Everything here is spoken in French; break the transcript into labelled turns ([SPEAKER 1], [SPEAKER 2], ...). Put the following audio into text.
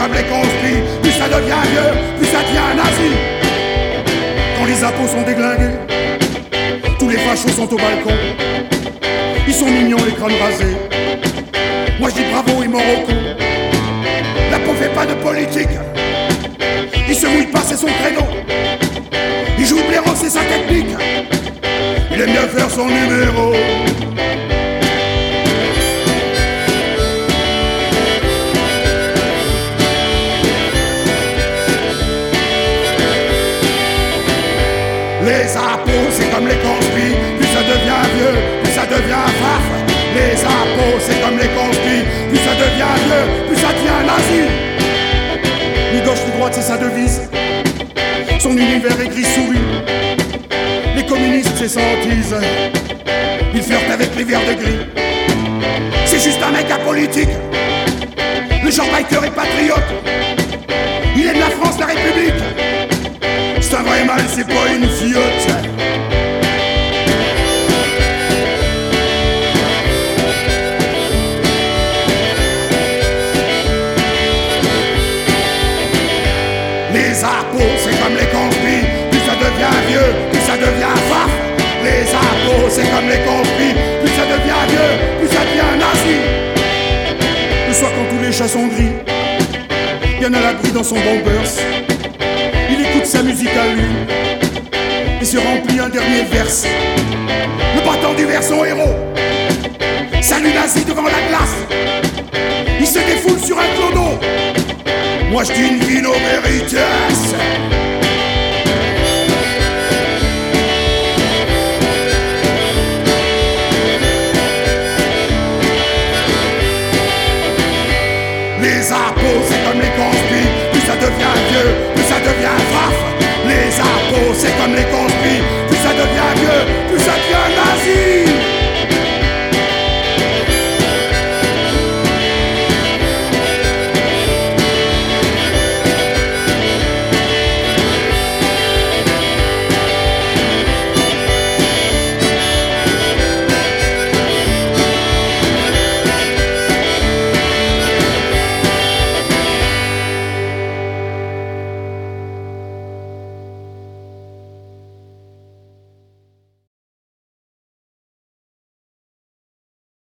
[SPEAKER 1] comme les conspires. Plus ça devient vieux, plus ça devient nazi. Quand les impôts sont déglingués, tous les fachos sont au balcon. Ils sont mignons les crânes rasés. Moi je dis bravo et mort au cou. La peau fait pas de politique. Il se mouille pas, c'est son credo. Il joue le blaireau, c'est sa technique. Il aime bien faire son numéro. Les impôts, c'est comme les conspires. Plus ça devient vieux, plus ça devient faf. Les impôts, c'est comme les conspires. Plus ça devient vieux, plus ça devient nazi. Ni gauche ni droite, c'est sa devise. Son univers est gris souris. Les communistes, c'est sa hantise. Il flirte avec les verres de gris. C'est juste un mec apolitique. Le genre biker et patriote. Il aime la France, la République. C'est un vrai mal, c'est pas une fiotte. Les impôts, c'est comme les conspires. Plus ça devient vieux, plus ça devient faf. Les impôts, c'est comme les conspires. Plus ça devient vieux, plus ça devient nazi. Le soir quand tous les chats sont gris, bien à l'abri dans son bombers. Il écoute sa musique à lui et se remplit un dernier verse. Le battant du vers son héros. Salut nazi devant la glace. Il se défoule sur un clodo. Moi je dis une vino veritas. Les impôts c'est comme les conspires. Plus ça devient vieux, plus ça devient faf. Les impôts c'est comme les conspires.